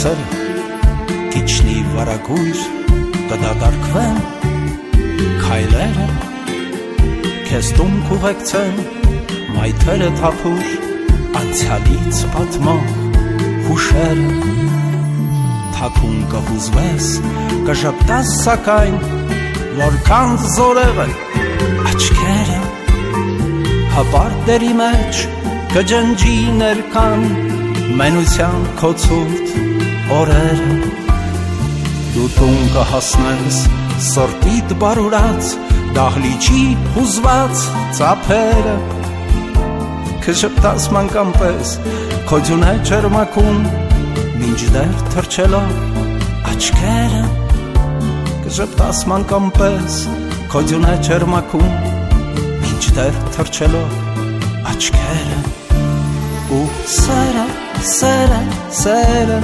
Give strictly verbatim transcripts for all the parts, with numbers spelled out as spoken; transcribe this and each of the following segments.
սերը կիչնի վարագույր կդատարկվեն քայլերը քեզ տուն կուղեկցեն մայթերը թափուր անցյալից պատմող հուշերը թաքուն կհուզվես կժպտաս սակայն որքան զորեղ են աչքերը հապարտ դերի մեջ կջնջի ներկան մենության քո ցուրտ օրերը դու տուն կհասնես սրտիդ բարուրած դահլիճի հուզված ծափերը կժպտաս մանկան պես քո ձյունե ջերմակում մինչդեռ թրջելով աչքերը կժպտաս մանկան պես քո ձյունե ջերմակում մինչդեռ թրջելով աչքերը ու սերը սերը սերը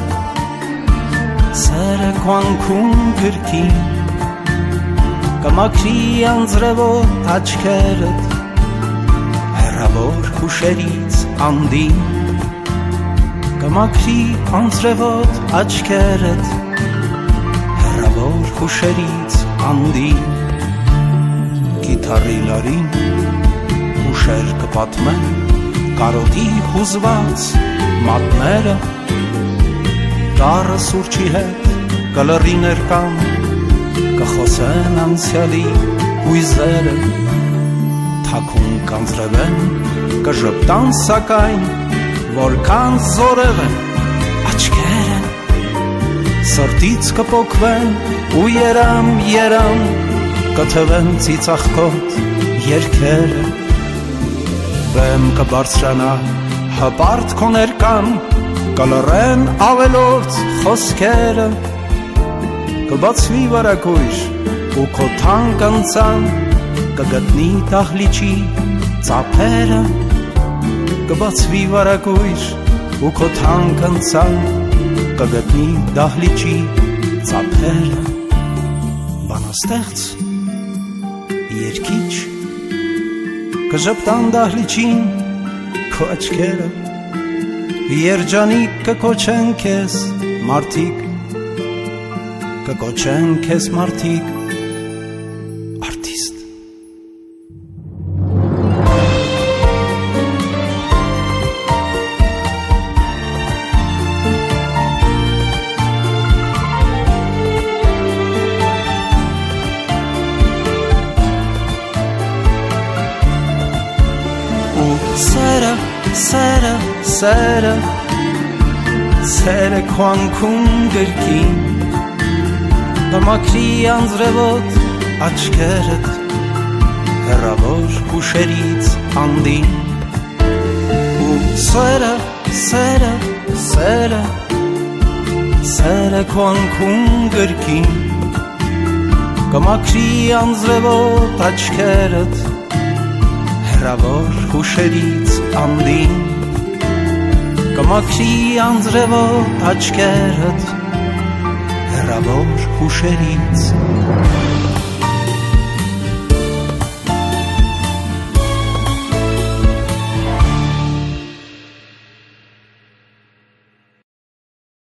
սերը քո անքուն գրքին կմաքրի անձրևոտ աչքերդ հեռավոր հուշերից անդին կմաքրի անձրևոտ աչքերդ հեռավոր հուշերից անդին գիտարի լարին հուշեր կպատմեն կարոտի հուզված մատները դառը սուրճի հետ կլռի ներկան կխոսեն անցյալի հույզերը թաքուն կանձրևեն կժպտան սակայն որքան զորեղ են աչքերը սրտից կպոկվեն ու երամ երամ կթվեն ծիծաղկոտ երգերը վեմ կբարձրանա հպարտ քո ներկան կլռեն ավելորդ խոսքերը կբացվի վարագույր ու քո թանկ անցան կգտնի դահլիճի ծափերը կբացվի վարագույր ու քո թանկ անցան կգտնի դահլիճի ծափերը բանաստեղծ երգիչ կժպտան դահլիճին քո աչքերը երջանիկ կկոչեն քեզ մարդիկ կկոչեն քեզ մարդիկ արտիստ ու սերը սերը սերը սերը քո անքուն գրքին կմաքրի անձրևոտ աչքերդ հեռավոր հուշերից անդին ու սերը սերը սերը սերը քո անքուն գրքին կմաքրի անձրևոտ աչքերդ հեռավոր հուշերից անդին կմաքրի անձրևոտ աչքերդ հեռավոր հուշերից